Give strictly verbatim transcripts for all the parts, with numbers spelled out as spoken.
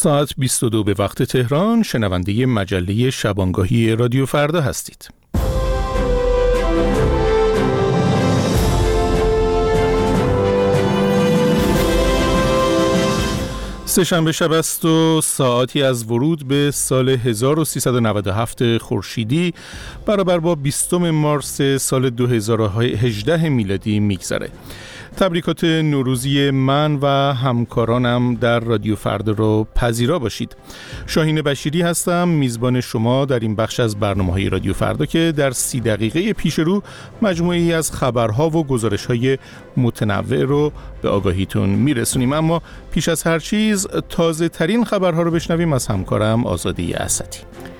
ساعت بیست و دو به وقت تهران، شنونده مجله شبانگاهی رادیو فردا هستید. سه‌شنبه شب است و ساعتی از ورود به سال هزار و سیصد و نود و هفت خورشیدی برابر با بیستم مارس سال دو هزار و هجده میلادی میگذره. تبریکات نوروزی من و همکارانم در رادیو فردا رو پذیرا باشید. شاهین بشیری هستم، میزبان شما در این بخش از برنامه‌های رادیو فردا که در سی دقیقه پیش رو مجموعه‌ای از خبرها و گزارش‌های متنوع رو به آگاهیتون میرسونیم. اما پیش از هر چیز تازه ترین خبرها رو بشنویم از همکارم آزاده اسدی.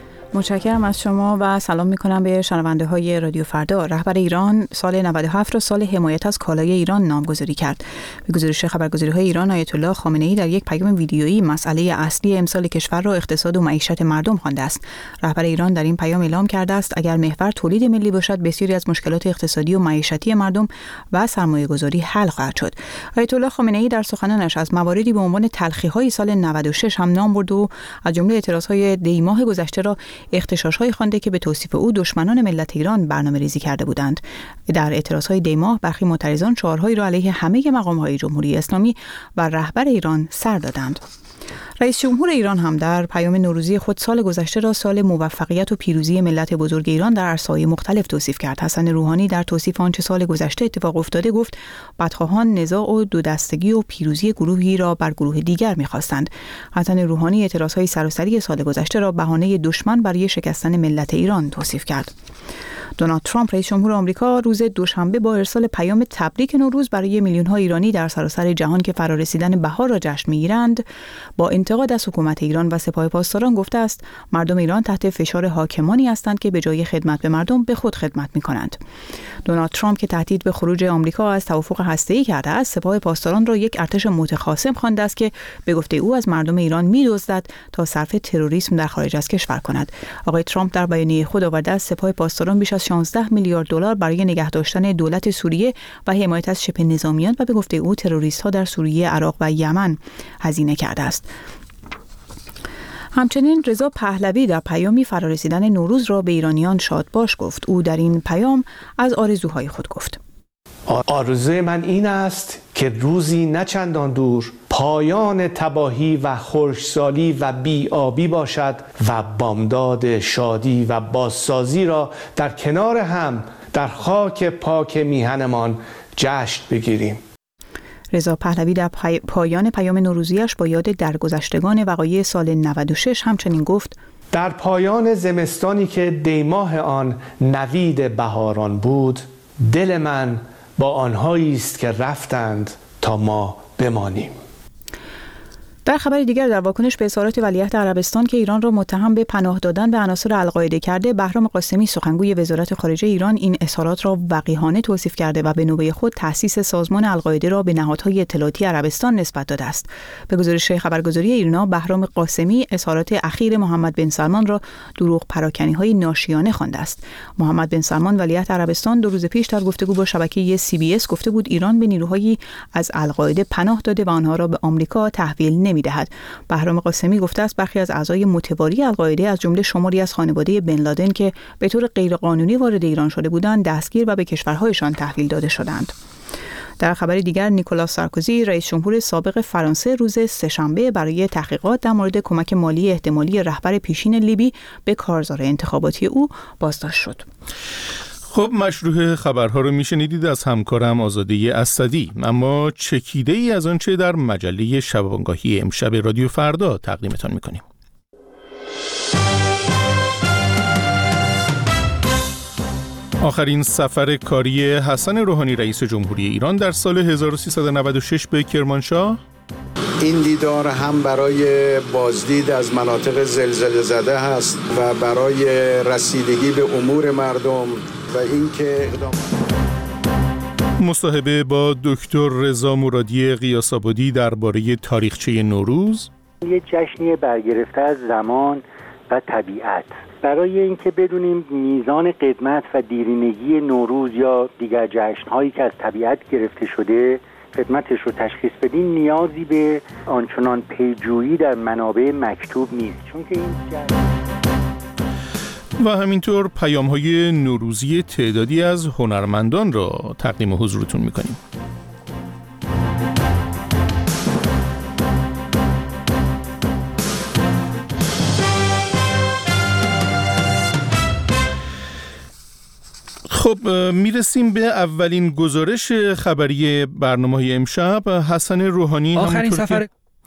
متشکرم از شما و سلام میکنم به شنونده های رادیو فردا. رهبر ایران سال نود و هفت را سال حمایت از کالای ایران نامگذاری کرد. به گزارش خبرگزاری های ایران، آیت الله خامنه‌ای در یک پیام ویدیویی مسئله اصلی امسال کشور را اقتصاد و معیشت مردم خوانده است. رهبر ایران در این پیام اعلام کرده است اگر محور تولید ملی باشد، بسیاری از مشکلات اقتصادی و معیشتی مردم و سرمایه‌گذاری حل خواهد شد. آیت الله خامنه‌ای در سخنانش از مواردی به عنوان تلخی‌های سال نود و شش هم نام برد و از جمله اعتراض‌های دی‌ماه گذشته را اختشاش‌های خوانده که به توصیف او دشمنان ملت ایران برنامه‌ریزی کرده بودند. در اعتراض‌های دی‌ماه برخی معترضان شعارهایی را علیه همه مقام‌های جمهوری اسلامی و رهبر ایران سر دادند. رئیس جمهور ایران هم در پیام نوروزی خود سال گذشته را سال موفقیت و پیروزی ملت بزرگ ایران در عرصه‌های مختلف توصیف کرد. حسن روحانی در توصیف آنچه سال گذشته اتفاق افتاده گفت بدخواهان نزاع و دو دستگی و پیروزی گروهی را بر گروه دیگر می‌خواستند. حسن روحانی اعتراض‌های سراسری سال گذشته را بهانه دشمن برای شکستن ملت ایران توصیف کرد. دونالد ترامپ رئیس جمهور آمریکا روز دوشنبه با ارسال پیام تبریک نوروز برای میلیون‌ها ایرانی در سراسر جهان که فرارسیدن بهار را جشن می‌گیرند، با انتقاد از حکومت ایران و سپاه پاسداران گفته است مردم ایران تحت فشار حاکمانی هستند که به جای خدمت به مردم به خود خدمت می‌کنند. دونالد ترامپ که تهدید به خروج آمریکا از توافق هسته‌ای کرده است، سپاه پاسداران را یک ارتش متخاصم خوانده است که به گفته او از مردم ایران می‌دزدد تا صرف تروریسم در خارج از کشور کند. آقای ترامپ در بیانیه خود آورده است سپاه پاسداران بیش از شانزده میلیارد دلار برای نگه داشتن دولت سوریه و حمایت از شبه نظامیان و به گفته او تروریست‌ها در سوریه، عراق و یمن هزینه کرده است. همچنین رضا پهلوی در پیامی فرارسیدن نوروز را به ایرانیان شاد باش گفت. او در این پیام از آرزوهای خود گفت. آرزوی من این است که روزی نه چندان دور پایان تباهی و خشکسالی و بی‌آبی باشد و بامداد شادی و بازسازی را در کنار هم در خاک پاک میهنمان جشن بگیریم. رضا پهلوی در پای... پایان پیام نوروزیش با یاد درگذشتگان وقایع سال نود و شش همچنین گفت: در پایان زمستانی که دیماه آن نوید بهاران بود، دل من با آنهایی است که رفتند تا ما بمانیم. در خبر دیگر، در واکنش به اظهارات ولیعهد عربستان که ایران را متهم به پناه دادن به عناصر القاعده کرده، بهرام قاسمی سخنگوی وزارت خارجه ایران این اظهارات را وقیحانه توصیف کرده و به نوبه خود تأسیس سازمان القاعده را به نهادهای اطلاعاتی عربستان نسبت داده است. به گزارش خبرگزاری ایرنا، بهرام قاسمی اظهارات اخیر محمد بن سلمان را دروغ پراکنی‌های ناشیانه خوانده است. محمد بن سلمان ولیعهد عربستان دو روز پیش در گفتگو با شبکه سی بی اس گفته بود ایران به نیروهایی از القاعده پناه داده و آنها را به آمریکا تحویل نمی‌دهد. بهرام قاسمی گفته است برخی از اعضای متواری القاعده از جمله شماری از خانواده بن لادن که به طور غیرقانونی وارد ایران شده بودند دستگیر و به کشورهایشان تحویل داده شدند. در خبر دیگر، نیکولاس سارکوزی رئیس جمهور سابق فرانسه روز سه‌شنبه برای تحقیقات در مورد کمک مالی احتمالی رهبر پیشین لیبی به کارزار انتخاباتی او بازداشت شد. خب، مشروع خبرها رو میشنیدید از همکارم آزاده اسدی. اما چکیده ای از آنچه در مجله شبانگاهی امشب رادیو فردا تقدیمتان میکنیم. آخرین سفر کاری حسن روحانی رئیس جمهوری ایران در سال هزار و سیصد و نود و شش به کرمانشاه. این دیدار هم برای بازدید از مناطق زلزله زده هست و برای رسیدگی به امور مردم و اینکه اقدام مصاحبه با دکتر رضا مرادی قیاس‌آبادی درباره تاریخچه نوروز. یه جشنی برگرفته از زمان و طبیعت. برای اینکه بدونیم میزان قدمت و دیرینگی نوروز یا دیگر جشن‌هایی که از طبیعت گرفته شده خدمتش رو تشخیص بدین نیازی به آنچنان پیجویی در منابع مکتوب نیست، چون که این و همینطور پیام‌های نوروزی تعدادی از هنرمندان را تقدیم حضورتون می‌کنیم. خب میرسیم به اولین گزارش خبری برنامه امشب. حسن روحانی آخرین سفر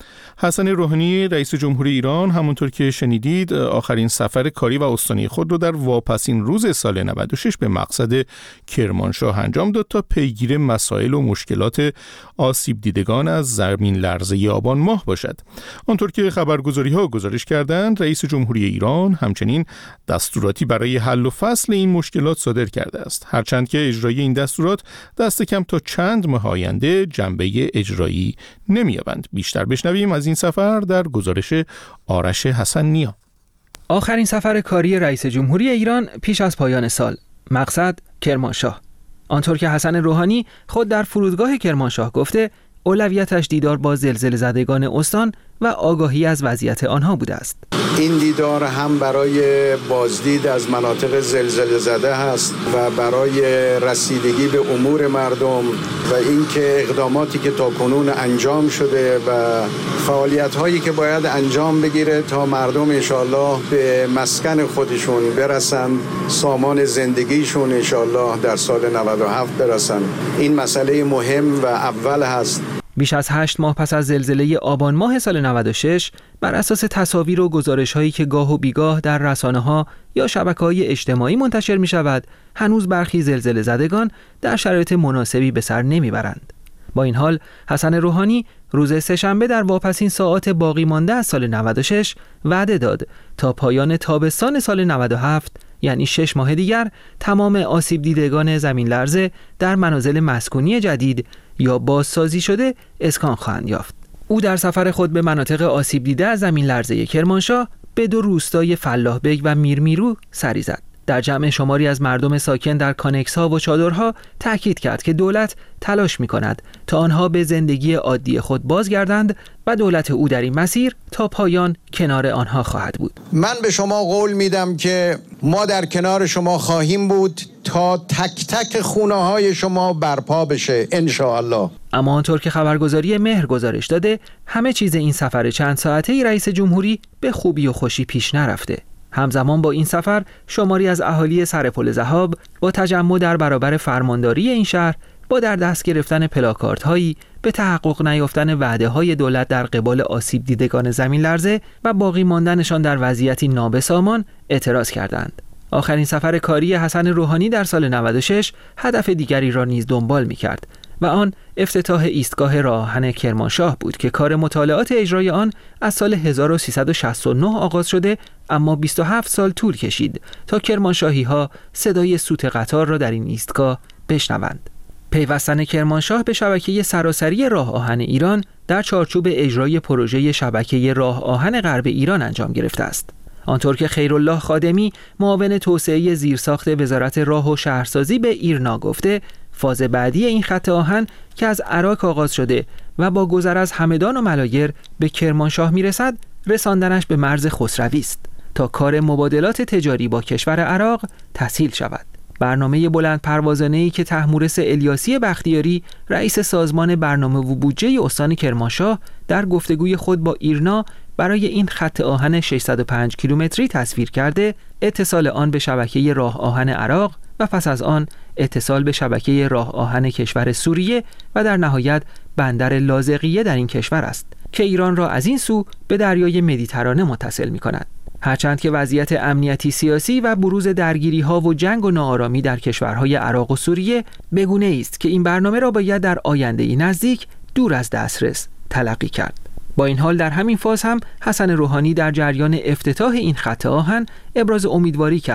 حسن روحانی رئیس جمهوری ایران همونطور که شنیدید آخرین سفر کاری و استانی خود رو در واپسین روز سال نود و شش به مقصد کرمانشاه انجام داد تا پیگیر مسائل و مشکلات آسیب دیدگان از زمین لرزه آبان ماه باشد. آنطور که خبرگزاری‌ها گزارش کردند رئیس جمهوری ایران همچنین دستوراتی برای حل و فصل این مشکلات صادر کرده است، هرچند که اجرای این دستورات دست کم تا چند ماه آینده جنبه اجرایی نمی‌یابند. بیشتر بشنویم از این سفر در گزارش آرش حسن نیا. آخرین سفر کاری رئیس جمهوری ایران پیش از پایان سال، مقصد کرمانشاه. آنطور که حسن روحانی خود در فرودگاه کرمانشاه گفته، اولویتش دیدار با زلزله زدگان استان و آگاهی از وضعیت آنها بوده است. این دیدار هم برای بازدید از مناطق زلزله زده هست و برای رسیدگی به امور مردم و اینکه اقداماتی که تاکنون انجام شده و فعالیت‌هایی که باید انجام بگیره تا مردم انشالله به مسکن خودشون برسن، سامان زندگیشون انشالله در سال نود و هفت برسن. این مسئله مهم و اول هست. بیش از هشت ماه پس از زلزله آبان ماه سال نود و شش، بر اساس تصاویر و گزارش‌هایی که گاه و بیگاه در رسانه‌ها یا شبکه‌های اجتماعی منتشر می‌شود، هنوز برخی زلزله زدگان در شرایط مناسبی به سر نمی‌برند. با این حال، حسن روحانی روز سه‌شنبه در واپسین ساعات باقی مانده از سال نود و شش وعده داد تا پایان تابستان سال نود و هفت، یعنی شش ماه دیگر، تمام آسیب دیدگان زمین لرزه در منازل مسکونی جدید یا بازسازی شده اسکان خواهند یافت. او در سفر خود به مناطق آسیب دیده از زمین لرزه کرمانشاه به دو روستای فلاح بیگ و میرمیرو سری زد. در جمع شماری از مردم ساکن در کانکس ها و چادرها تاکید کرد که دولت تلاش می کند تا آنها به زندگی عادی خود بازگردند و دولت او در این مسیر تا پایان کنار آنها خواهد بود. من به شما قول میدم که ما در کنار شما خواهیم بود تا تک تک خونه های شما برپا بشه انشاءالله. اما آنطور که خبرگزاری مهر گزارش داده، همه چیز این سفر چند ساعته رئیس جمهوری به خوبی و خوشی پیش نرفته. همزمان با این سفر شماری از اهالی سرپل ذهاب با تجمع در برابر فرمانداری این شهر با در دست گرفتن پلاکارت هایی به تحقق نیافتن وعده های دولت در قبال آسیب دیدگان زمین لرزه و باقی ماندنشان در وضعیتی نابسامان اعتراض کردند. آخرین سفر کاری حسن روحانی در سال نود و شش هدف دیگری را نیز دنبال می‌کرد و آن افتتاح ایستگاه راه آهن کرمانشاه بود که کار مطالعات اجرای آن از سال هزار و سیصد و شصت و نه آغاز شده، اما بیست و هفت سال طول کشید تا کرمانشاهی‌ها صدای سوت قطار را در این ایستگاه بشنوند. پیوستن کرمانشاه به شبکه سراسری راه آهن ایران در چارچوب اجرای پروژه شبکه راه آهن غرب ایران انجام گرفته است. آنطور که خیرالله خادمی معاون توسعه زیرساخت وزارت راه و شهرسازی به ایرنا گفته، فاز بعدی این خط آهن که از عراق آغاز شده و با گذر از همدان و ملایر به کرمانشاه میرسد، رساندنش به مرز خسروی است تا کار مبادلات تجاری با کشور عراق تسهیل شود. برنامه بلند پروازانه‌ای که طهمورث الیاسی بختیاری رئیس سازمان برنامه و بودجه استان کرمانشاه در گفتگوی خود با ایرنا برای این خط آهن ششصد و پنج کیلومتری تصویر کرده، اتصال آن به شبکه راه آهن عراق و پس از آن اتصال به شبکه راه آهن کشور سوریه و در نهایت بندر لاذقیه در این کشور است که ایران را از این سو به دریای مدیترانه متصل می کند. هرچند که وضعیت امنیتی سیاسی و بروز درگیری‌ها و جنگ و ناآرامی در کشورهای عراق و سوریه بگونه است که این برنامه را باید در آینده‌ای نزدیک دور از دسترس تلقی کرد. با این حال در همین فاز هم حسن روحانی در جریان افتتاح این خط آهن ابراز امیدواری کرد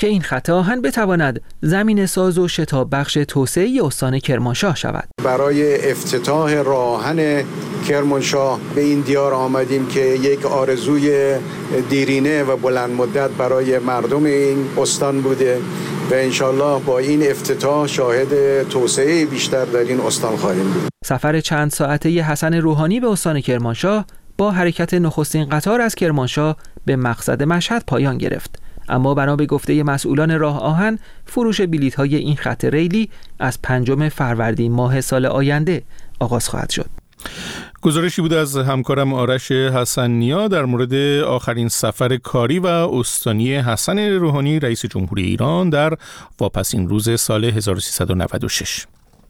که این خط آهن بتواند زمین ساز و شتاب بخش توسعه استان کرمانشاه شود. برای افتتاح راه آهن کرمانشاه به این دیار آمدیم که یک آرزوی دیرینه و بلند مدت برای مردم این استان بوده و انشالله با این افتتاح شاهد توسعه بیشتر در این استان خواهیم بود. سفر چند ساعته حسن روحانی به استان کرمانشاه با حرکت نخستین قطار از کرمانشاه به مقصد مشهد پایان گرفت. اما بنا به گفته مسئولان راه آهن، فروش بلیط‌های این خط ریلی از پنجم فروردین ماه سال آینده آغاز خواهد شد. گزارشی بود از همکارم آرش حسن نیا در مورد آخرین سفر کاری و استانی حسن روحانی رئیس جمهوری ایران در واپسین روز سال هزار و سیصد و نود و شش.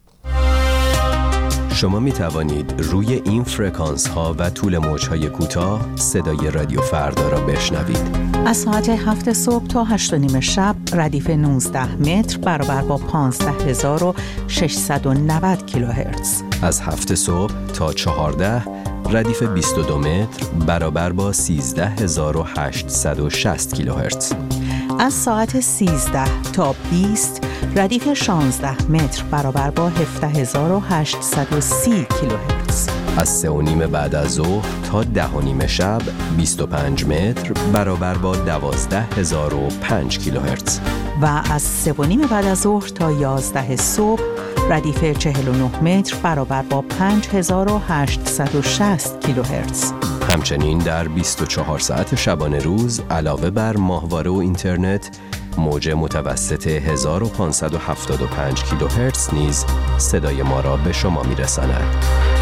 شما می توانید روی این فرکانس ها و طول موج های کوتاه صدای رادیو فردا را بشنوید. از ساعت هفت صبح تا هشت و نیم شب ردیف نوزده متر برابر با پانزده هزار و ششصد و نود کیلوهرتز. از هفت صبح تا چهارده ردیف بیست و دو متر برابر با سیزده هزار و هشتصد و شصت کیلوهرتز. از ساعت سیزده تا بیست ردیف شانزده متر برابر با هفده هزار و هشتصد و سی کیلوهرتز. از سه و نیم بعد از ظهر تا ده و نیم شب بیست و پنج متر برابر با دوازده هزار و پنج کیلوهرتز. و از سه و نیم بعد از ظهر تا یازده صبح ردیف چهل و نه متر برابر با پنج هزار و هشتصد و شصت کیلوهرتز. همچنین در بیست و چهار ساعت شبانه روز علاوه بر ماهواره و اینترنت، موج متوسط هزار و پانصد و هفتاد و پنج کیلوهرتز نیز صدای ما را به شما می‌رساند.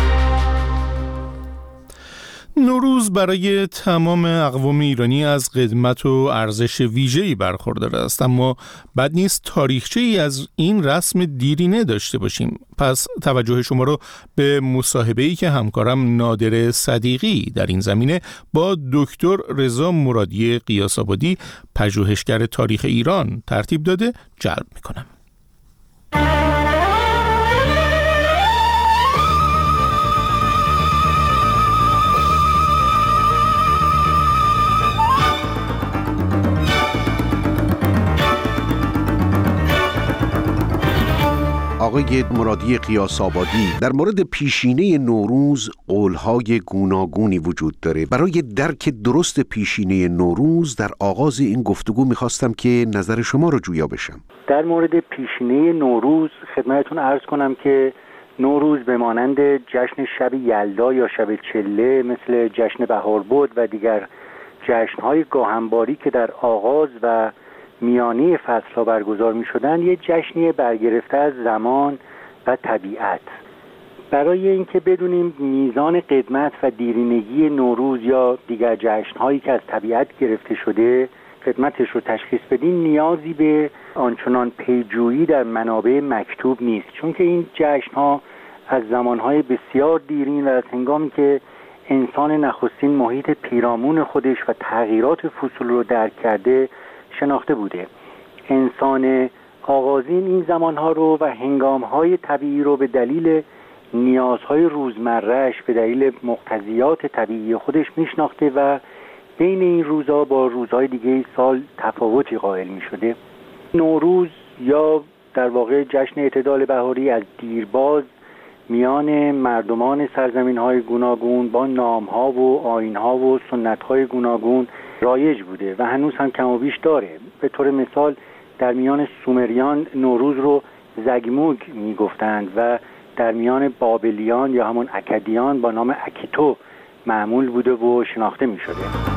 نوروز برای تمام اقوام ایرانی از قدمت و ارزش ویژه‌ای برخوردار است، اما بد نیست تاریخچه‌ای از این رسم دیرینه داشته باشیم. پس توجه شما رو به مصاحبه‌ای که همکارم نادر صدیقی در این زمینه با دکتر رضا مرادی قیاس‌آبادی، پژوهشگر تاریخ ایران ترتیب داده جلب می‌کنم. آقای مرادی قیاس‌آبادی، در مورد پیشینه نوروز قولهای گوناگونی وجود داره. برای درک درست پیشینه نوروز در آغاز این گفتگو میخواستم که نظر شما رو جویا بشم. در مورد پیشینه نوروز خدمتتون عرض کنم که نوروز به مانند جشن شب یلدا یا شب چله، مثل جشن بهاربد و دیگر جشن‌های گاهنباری که در آغاز و میانی فصل‌ها برگزار می‌شدند، یه جشنی برگرفته از زمان و طبیعت. برای اینکه بدونیم میزان قدمت و دیرینگی نوروز یا دیگر جشن‌هایی که از طبیعت گرفته شده قدمتش رو تشخیص بدیم، نیازی به آنچنان پیجویی در منابع مکتوب نیست، چون که این جشن‌ها از زمان‌های بسیار دیرین و از هنگامی که انسان نخستین محیط پیرامون خودش و تغییرات فصول رو درک کرده شناخته بوده. انسان آغازین این زمانها رو و هنگامهای طبیعی رو به دلیل نیازهای روزمرهش، به دلیل مقتضیات طبیعی خودش میشناخته و بین این روزها با روزهای دیگه سال تفاوتی قائل میشده. نوروز یا در واقع جشن اعتدال بهاری از دیرباز میان مردمان سرزمین‌های گوناگون با نام‌ها و آیین‌ها و سنت‌های گوناگون رایج بوده و هنوز هم کم و بیش داره. به طور مثال در میان سومریان نوروز رو زگموگ میگفتند و در میان بابلیان یا همون اکدیان با نام اکیتو معمول بوده و شناخته میشده.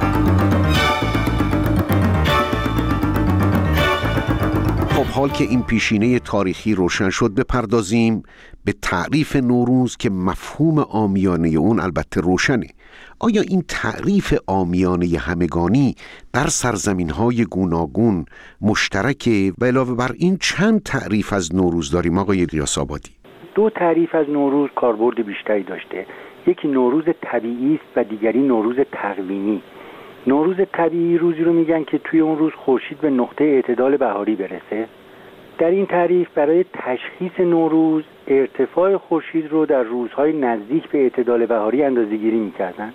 خب حال که این پیشینه تاریخی روشن شد، بپردازیم به تعریف نوروز که مفهوم عامیانه اون البته روشنه. آیا این تعریف عامیانه همگانی در سرزمین‌های گوناگون مشترکه و علاوه بر این چند تعریف از نوروز داریم آقای قیاس‌آبادی؟ دو تعریف از نوروز کاربرد بیشتری داشته. یکی نوروز طبیعی است و دیگری نوروز تقویمی. نوروز طبیعی روزی رو میگن که توی اون روز خورشید به نقطه اعتدال بهاری برسه. در این تعریف برای تشخیص نوروز ارتفاع خورشید رو در روزهای نزدیک به اعتدال بهاری اندازه‌گیری می‌کردن.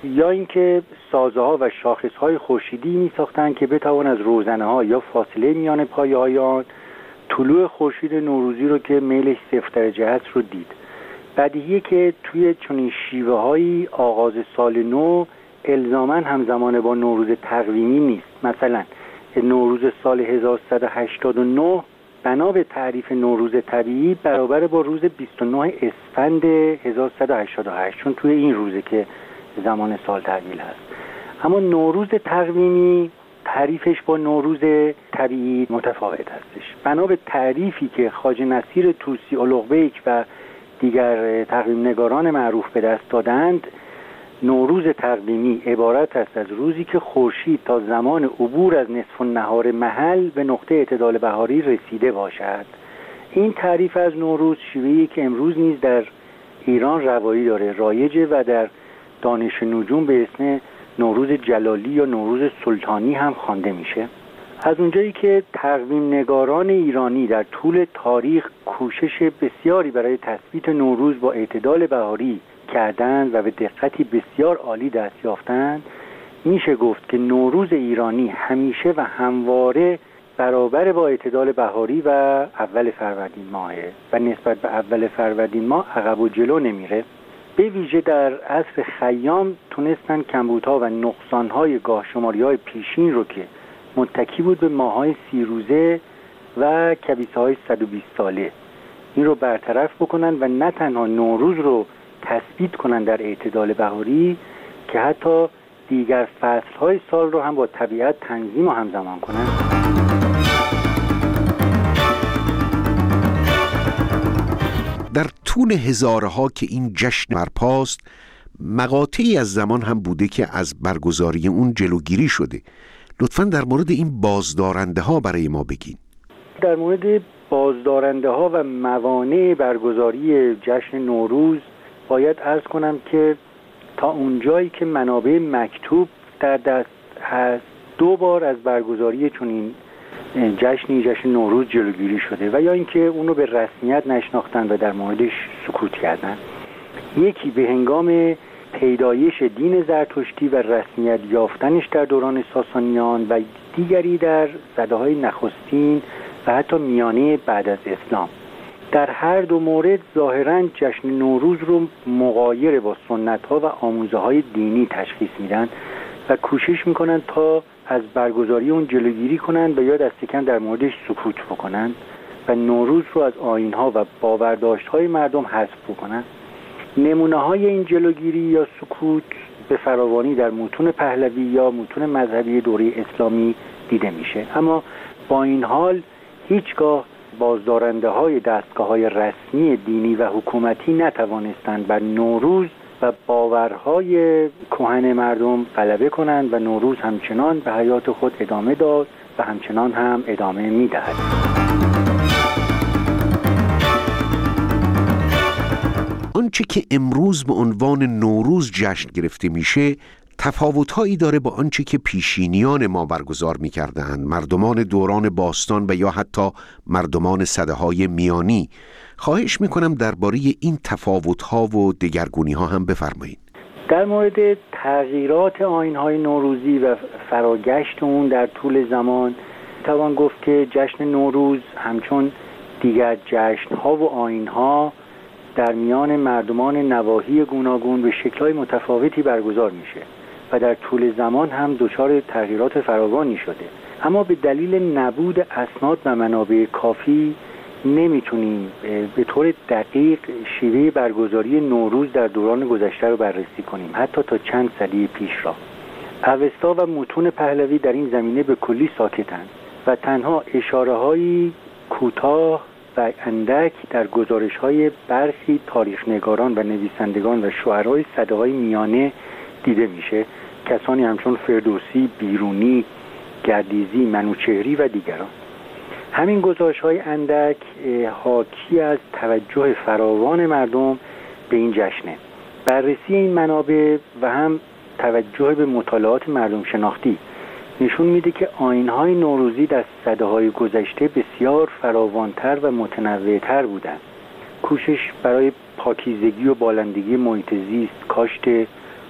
یا اینکه سازه ها و شاخص های خورشیدی می ساختند که بتوان از روزنه ها یا فاصله میان پایه های آن طلوع خورشید نوروزی رو که میلش صفر درجه هست رو دید. بدیهیه که توی چنین شیوه هایی آغاز سال نو الزاماً همزمان با نوروز تقویمی نیست. مثلا نوروز سال هزار و سیصد و هشتاد و نه بنا به تعریف نوروز طبیعی برابر با روز بیست و نه اسفند هزار و سیصد و هشتاد و هشت، چون توی این روزه که زمان سال تحویل هست. اما نوروز تقویمی تعریفش با نوروز طبیعی متفاوت هستش. بنا به تعریفی که خواجه نصیر طوسی اولوغبیک و دیگر تقویم نگاران معروف به دست دادند، نوروز تقویمی عبارت است از روزی که خورشید تا زمان عبور از نصف النهار محل به نقطه اعتدال بهاری رسیده باشد. این تعریف از نوروز شیوهی که امروز نیز در ایران روایی داره، رایجه و در دانش نجوم به اسم نوروز جلالی یا نوروز سلطانی هم خوانده میشه. از اونجایی که تقویم نگاران ایرانی در طول تاریخ کوشش بسیاری برای تثبیت نوروز با اعتدال بهاری کردند و به دقتی بسیار عالی دست یافتند، میشه گفت که نوروز ایرانی همیشه و همواره برابر با اعتدال بهاری و اول فروردین ماهه و نسبت به اول فروردین ماه عقب و جلو نمیره. به ویژه در عصر خیام تونستن کمبودها و نقصانهای گاه شماری‌های پیشین رو که متکی بود به ماه‌های سی روزه و کبیسه‌های صد و بیست ساله این رو برطرف بکنن و نه تنها نوروز رو تثبیت کنن در اعتدال بهاری که حتی دیگر فصل‌های سال رو هم با طبیعت تنظیم و همزمان کنن. در طول هزارها که این جشن برپاست، مقاطعی از زمان هم بوده که از برگزاری اون جلوگیری شده. لطفاً در مورد این بازدارنده ها برای ما بگین. در مورد بازدارنده ها و موانع برگزاری جشن نوروز باید عرض کنم که تا اونجایی که منابع مکتوب در دست هست دو بار از برگزاری چنین جشنی جشن نوروز جلوگیری شده و یا اینکه اونو به رسمیت نشناختن و در موردش سکوت کردن. یکی به هنگام پیدایش دین زرتشتی و رسمیت یافتنش در دوران ساسانیان و دیگری در سده‌های نخستین و حتی میانه بعد از اسلام. در هر دو مورد ظاهراً جشن نوروز رو مغایر با سنت‌ها و آموزه‌های دینی تشخیص میدن و کوشش میکنن تا از برگزاری اون جلوگیری کنن و یا دست کم در موردش سکوت بکنن و نوروز رو از آیین‌ها و باورداشت‌های مردم حذف بکنن. نمونه‌های این جلوگیری یا سکوت به فراوانی در متون پهلوی یا متون مذهبی دوره اسلامی دیده میشه. اما با این حال هیچگاه بازدارنده های دستگاه های رسمی دینی و حکومتی نتوانستند بر نوروز و باورهای کهن مردم غلبه کنند و نوروز همچنان به حیات خود ادامه داد و همچنان هم ادامه میدهد. آنچه که امروز به عنوان نوروز جشن گرفته میشه تفاوت‌هایی داره با آنچه که پیشینیان ما برگزار می‌کردند، مردمان دوران باستان و یا حتی مردمان سده‌های میانی. خواهش می‌کنم درباره این تفاوت‌ها و دگرگونی‌ها هم بفرمایید. در مورد تغییرات آیین‌های نوروزی و فراگشت اون در طول زمان توان گفت که جشن نوروز همچون دیگر جشن‌ها و آیین‌ها در میان مردمان نواحی گوناگون به شکل‌های متفاوتی برگزار میشه و در طول زمان هم دچار تغییرات فراوانی شده. اما به دلیل نبود اسناد و منابع کافی نمیتونیم به طور دقیق شیوه برگزاری نوروز در دوران گذشته رو بررسی کنیم، حتی تا چند سده پیش را. اوستا و متون پهلوی در این زمینه به کلی ساکتند و تنها اشاره‌هایی کوتاه و اندک در گزارش‌های برخی تاریخ‌نگاران و نویسندگان و شاعرای سده‌های میانه دیده میشه، کسانی همچون فردوسی، بیرونی، گردیزی، منوچهری و دیگران. همین گزارش‌های اندک حاکی از توجه فراوان مردم به این جشنه. بررسی این منابع و هم توجه به مطالعات مردم شناختی نشون میده که آیین‌های نوروزی در سده‌های گذشته بسیار فراوان‌تر و متنوع‌تر بودند. کوشش برای پاکیزگی و بالندگی محیط زیست، کاشت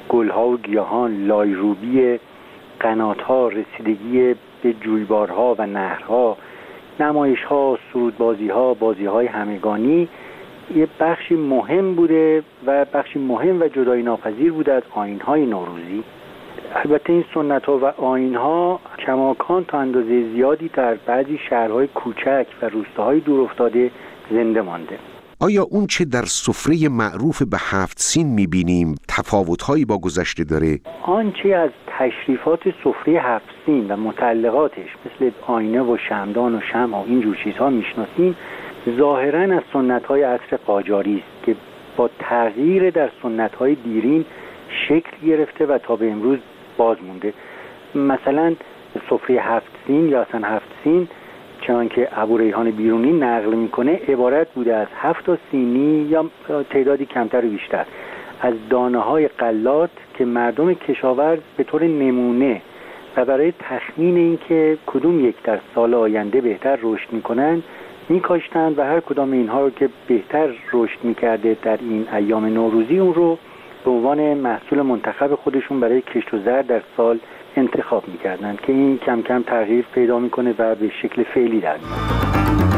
گلها و گیاهان، لایروبی قنات‌ها، رسیدگی به جویبارها و نهرها، نمایش‌ها، سرودبازی‌ها، بازی‌های همگانی یه بخشی مهم بوده و بخشی مهم و جدایی ناپذیر بوده از آیین‌های نوروزی. البته این سنت‌ها و آیین‌ها کماکان تا اندازه زیادی در بعضی شهرهای کوچک و روستاهای دورافتاده زنده مانده. آیا اون چه در سفره معروف به هفت سین می‌بینیم تفاوت‌هایی با گذشته داره؟ آنچه از تشریفات سفره هفت سین و متعلقاتش مثل آینه و شمعدان و شمع و این جور چیزها میشناسیم ظاهراً از سنت‌های عصر قاجاری است که با تغییر در سنت‌های دیرین شکل گرفته و تا به امروز باز مونده. مثلا سفره هفت سین یا اصلا هفت سین چنان که ابو ریحان بیرونی نقل میکنه عبارت بوده از هفت تا سینی یا تعدادی کمتر و بیشتر از دانه های غلات که مردم کشاورز به طور نمونه و برای تخمین اینکه کدوم یک در سال آینده بهتر رشد میکنن میکاشتند و هر کدام اینها رو که بهتر رشد میکرده در این ایام نوروزی اون رو به عنوان محصول منتخب خودشون برای کشت و زر در سال انتخاب میکردن که این کم کم تغییر پیدا میکنه و به شکل فعلی در میاد.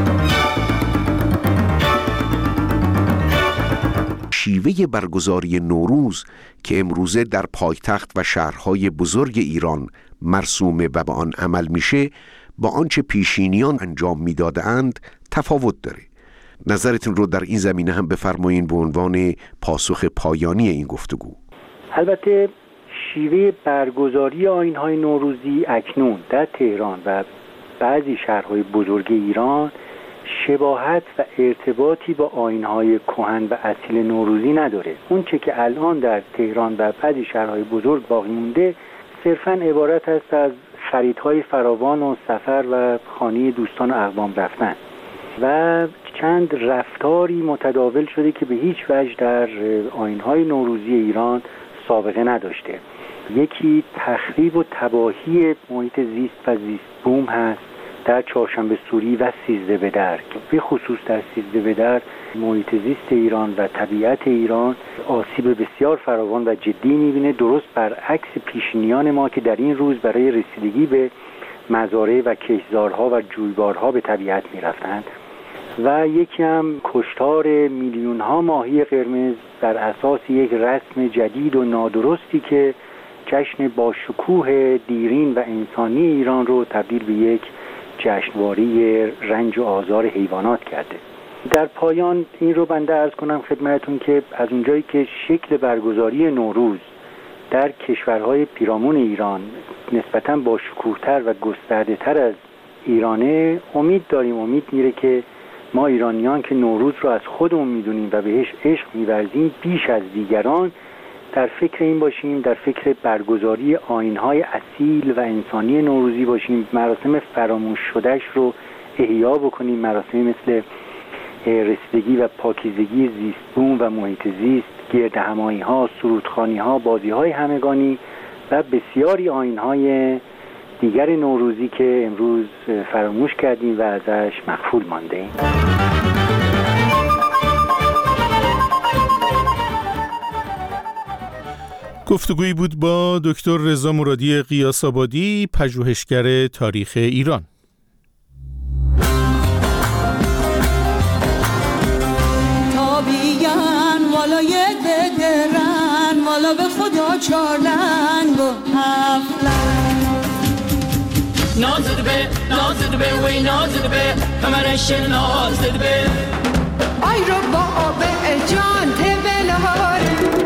شیوه برگزاری نوروز که امروزه در پایتخت و شهرهای بزرگ ایران مرسومه و به آن عمل میشه با آنچه پیشینیان انجام میدادند تفاوت داره. نظرتون رو در این زمینه هم بفرمایین به عنوان پاسخ پایانی این گفتگو. البته شیوه برگزاری آیین‌های نوروزی اکنون در تهران و بعضی شهرهای بزرگ ایران شباهت و ارتباطی با آیین‌های کهن و اصیل نوروزی نداره. اون چه که الان در تهران و بعضی شهرهای بزرگ باقی مونده صرفاً عبارت است از خریدهای فراوان و سفر و خانه دوستان و اقوام رفتن و چند رفتاری متداول شده که به هیچ وجه در آیین‌های نوروزی ایران سابقه نداشته. یکی تخریب و تباهی محیط زیست و زیست بوم هست در چهارشنبه سوری و سیزده به در که به خصوص در سیزده به در محیط زیست ایران و طبیعت ایران آسیب بسیار فراوان و جدی می‌بینه، درست برعکس پیشینیان ما که در این روز برای رسیدگی به مزارع و کشتزارها و جویبارها به طبیعت می‌رفتند. و یکی هم کشتار میلیون ها ماهی قرمز در اساس یک رسم جدید و نادرستی که جشن با شکوه دیرین و انسانی ایران رو تبدیل به یک جشنواره رنج و آزار حیوانات کرده. در پایان این رو بنده عرض کنم خدمتتون که از اونجایی که شکل برگزاری نوروز در کشورهای پیرامون ایران نسبتاً با شکوه‌تر و گسترده‌تر از ایرانه، امید داریم امید میره که ما ایرانیان که نوروز رو از خودمون میدونیم و بهش عشق می‌ورزیم بیش از دیگران در فکر این باشیم، در فکر برگزاری آیین‌های اصیل و انسانی نوروزی باشیم، مراسم فراموش شدهش رو احیا بکنیم، مراسمی مثل رسیدگی و پاکیزگی زیست بوم و محیط زیست، گردهمایی‌ها، سرودخوانی‌ها، بازی‌های همگانی و بسیاری آیین‌های دیگر نوروزی که امروز فراموش کردیم و ازش مغفول مانده ایم. گفتگویی بود با دکتر رضا مرادی قیاس‌آبادی، پژوهشگر تاریخ ایران. تابیگن والا یه دگرن والا به خدا چارلنگ و هفلنگ نازد به نازد به وی نازد به کمرش نازد به آی رو با آب جان تبلهار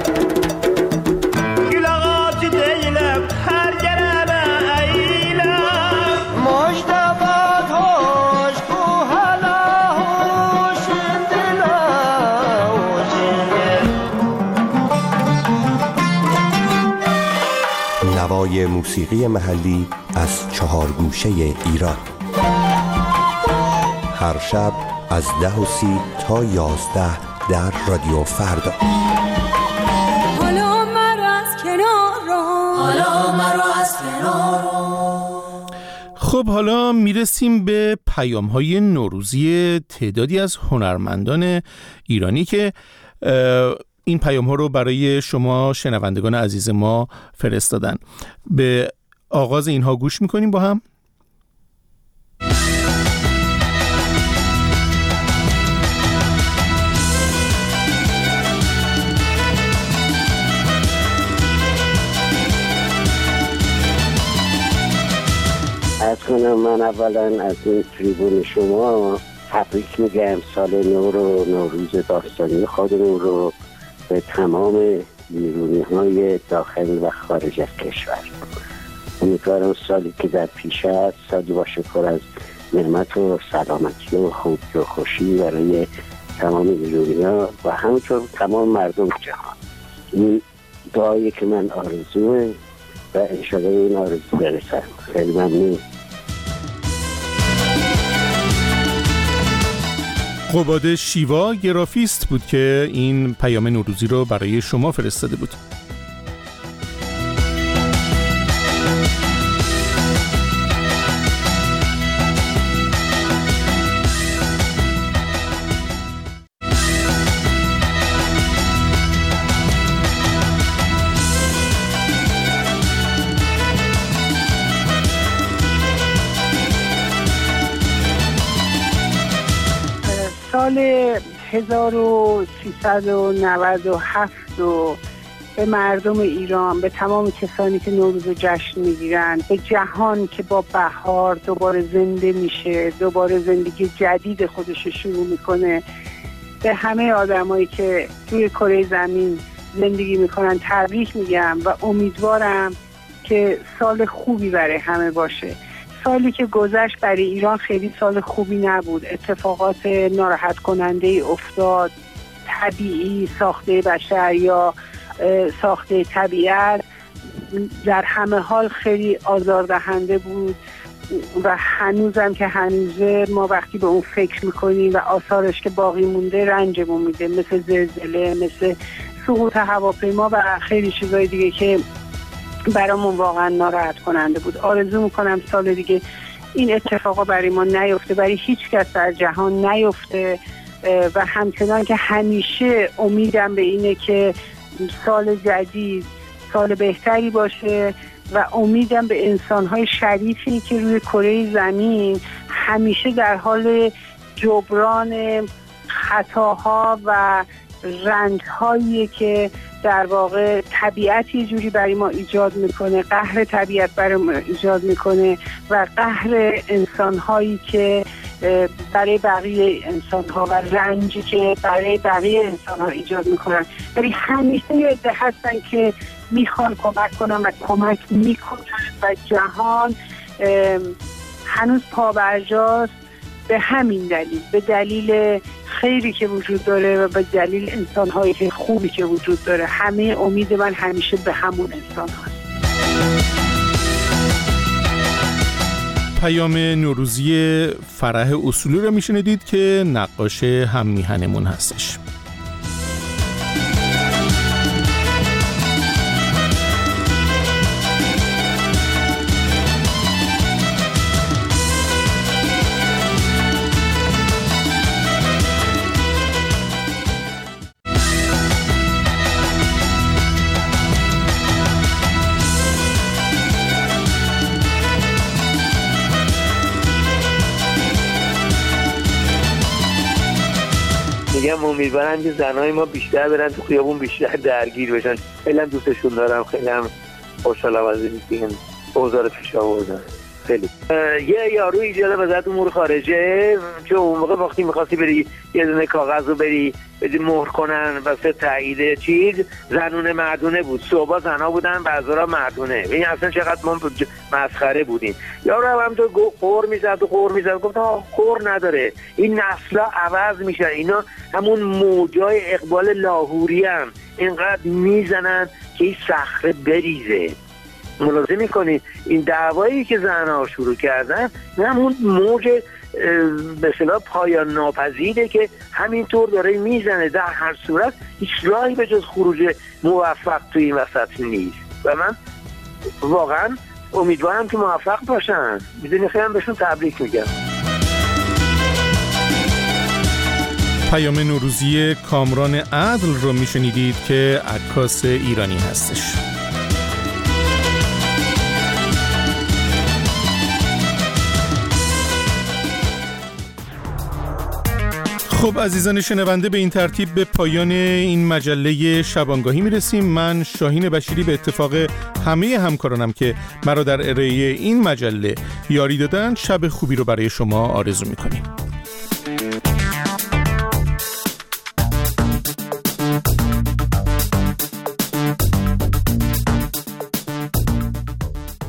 گلاغات دیلم هر گرم ایلم مجدبات هاش کو حلا هوش دلا نوای موسیقی محلی از چهار گوشه ایران، هر شب از ده و سی تا یازده در رادیو فردا. حالا مرا از کنار رو حالا مرا از کنار رو. خب حالا میرسیم به پیام‌های نوروزی تعدادی از هنرمندان ایرانی که این پیام ها رو برای شما شنوندگان عزیز ما فرستادن. به آغاز اینها گوش میکنیم با هم. از کنم من اولا از این تریبون شما تبریک میگم سال نو رو، نوروز باستانی خودمون رو به تمام نیرونی های داخل و خارج از کشور. امیدوارم سالی که در پیش است سالی باشه پر از نعمت و سلامتی و خوبی و خوشی برای تمام نیرونی ها و همینطور تمام مردم جهان. این دعایی که من آرزوه و انشاءالله این آرزو برسم. خیلی ممنون. قباد شیوا گرافیست بود که این پیام نوروزی رو برای شما فرستاده بود. سال هزار و سیصد و نود و هفت و به مردم ایران، به تمام کسانی که نوروز جشن میگیرن، به جهان که با بهار دوباره زنده میشه، دوباره زندگی جدید خودش شروع میکنه، به همه آدمایی که توی کره زمین زندگی میکنن تبریک میگم و امیدوارم که سال خوبی برای همه باشه. سالی که گذشت برای ایران خیلی سال خوبی نبود. اتفاقات ناراحت کننده ای افتاد، طبیعی، ساخته بشر یا ساخته طبیعت، در همه حال خیلی آزاردهنده بود و هنوزم که هنوزه ما وقتی به اون فکر میکنیم و آثارش که باقی مونده رنجمون میده، مثل زلزله، مثل سقوط هواپیما و خیلی چیزای دیگه که برامون واقعا ناراحت کننده بود. آرزو میکنم سال دیگه این اتفاقا برای ما نیفته، برای هیچ کس در جهان نیفته و همچنان که همیشه امیدم به اینه که سال جدید سال بهتری باشه و امیدم به انسان‌های شریفی که روی کره زمین همیشه در حال جبران خطاها و رنج‌هایی که در واقع طبیعت یه جوری برای ما ایجاد میکنه، قهر طبیعت برای ما ایجاد میکنه و قهر انسان‌هایی که برای بقیه انسان‌ها و رنجی که برای بقیه انسان‌ها ایجاد میکنن. ولی همیشه یه عده هستن که میخوان کمک کنن و کمک میکنن و جهان هنوز پابرجاست. به همین دلیل، به دلیل خیری که وجود داره و به دلیل انسان‌هایی که خوبی که وجود داره، همه امید من همیشه به همون انسان هست. پیام نوروزی فرح اصولی رو میشنیدید که نقاش هم میهنمون هستش. میگم امیدوارم که زنای ما بیشتر برن تو خیابون، بیشتر درگیر بشن. خیلی هم دوستشون دارم، خیلی هم خوشحالم از این که این اوضاع رو پیش آوردن. خیلی یه یارو ایجاد وزارت امور خارجه که اون موقع وقتی می‌خواستی بری یه دونه کاغذ رو بری بدی مهر کنن واسه تایید چیز، زنونه مردونه بود. صبح زنا بودن، بعضا مردونه. این اصلا چقدر ما مسخره بودیم. یارو هم همونطور قور میزد و قور میزد، گفت ها قور نداره، این نسلا عوض میشن. اینا همون موجای اقبال لاهوری هم اینقدر میزنن که این صخره بریزه. ملاحظه میکنید این دعوایی که زنها شروع کردن همون موج به اصطلاح پایان ناپذیره که همینطور داره میزنه. در هر صورت هیچ راهی به جز خروج موفق توی این وسط نیست و من واقعا امیدوارم که موفق باشن. میدونی خیلی هم بهشون تبریک میگم. پیام نوروزی کامران عدل رو میشنیدید که عکاس ایرانی هستش. خب عزیزان شنونده، به این ترتیب به پایان این مجله شبانگاهی میرسیم. من شاهین بشیری به اتفاق همه همکارانم که مرا در ارائه این مجله یاری دادن، شب خوبی رو برای شما آرزو میکنیم.